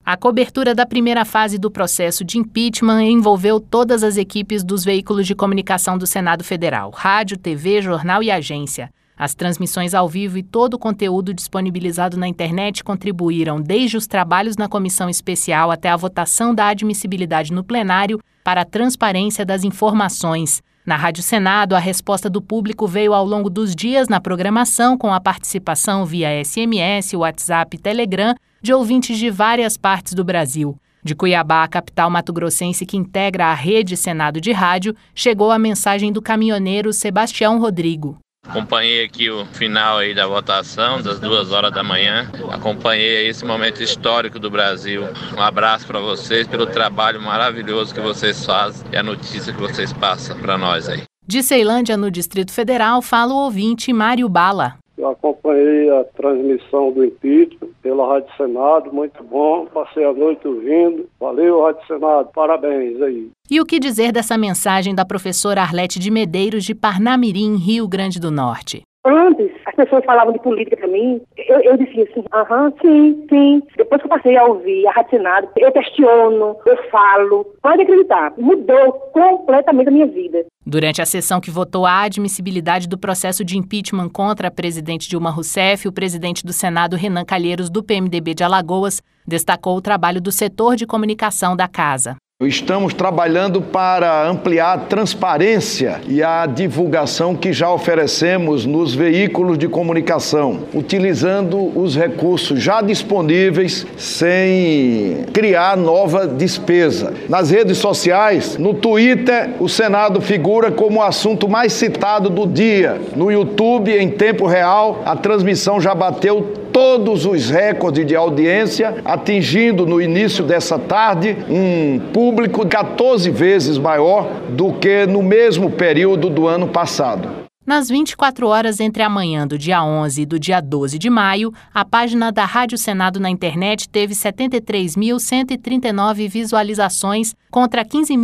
A cobertura da primeira fase do processo de impeachment envolveu todas as equipes dos veículos de comunicação do Senado Federal, rádio, TV, jornal e agência. As transmissões ao vivo e todo o conteúdo disponibilizado na internet contribuíram desde os trabalhos na comissão especial até a votação da admissibilidade no plenário para a transparência das informações. Na Rádio Senado, a resposta do público veio ao longo dos dias na programação, com a participação via SMS, WhatsApp e Telegram de ouvintes de várias partes do Brasil. De Cuiabá, a capital mato-grossense que integra a rede Senado de rádio, chegou a mensagem do caminhoneiro Sebastião Rodrigo. Acompanhei aqui o final aí da votação, das 2h da manhã. Acompanhei esse momento histórico do Brasil. Um abraço para vocês pelo trabalho maravilhoso que vocês fazem e a notícia que vocês passam para nós aí. De Ceilândia, no Distrito Federal, fala o ouvinte Mário Bala. Eu acompanhei a transmissão do impeachment pela Rádio Senado, muito bom, passei a noite ouvindo. Valeu, Rádio Senado, parabéns aí. E o que dizer dessa mensagem da professora Arlete de Medeiros, de Parnamirim, Rio Grande do Norte? Antes, as pessoas falavam de política para mim, eu dizia assim, sim. Depois que eu passei a ouvir a Rádio Senado, eu questiono, eu falo. Pode acreditar, mudou completamente a minha vida. Durante a sessão que votou a admissibilidade do processo de impeachment contra a presidente Dilma Rousseff, o presidente do Senado, Renan Calheiros, do PMDB de Alagoas, destacou o trabalho do setor de comunicação da Casa. Estamos trabalhando para ampliar a transparência e a divulgação que já oferecemos nos veículos de comunicação, utilizando os recursos já disponíveis sem criar nova despesa. Nas redes sociais, no Twitter, o Senado figura como o assunto mais citado do dia. No YouTube, em tempo real, a transmissão já bateu todos os recordes de audiência, atingindo no início dessa tarde um público 14 vezes maior do que no mesmo período do ano passado. Nas 24 horas entre a manhã do dia 11 e do dia 12 de maio, a página da Rádio Senado na internet teve 73.139 visualizações contra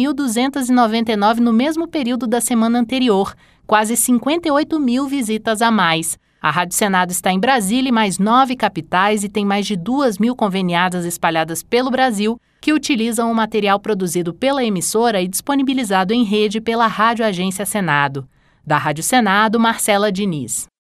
15.299 no mesmo período da semana anterior, quase 58 mil visitas a mais. A Rádio Senado está em Brasília e mais 9 capitais e tem mais de 2.000 conveniadas espalhadas pelo Brasil que utilizam o material produzido pela emissora e disponibilizado em rede pela Rádio Agência Senado. Da Rádio Senado, Marcela Diniz.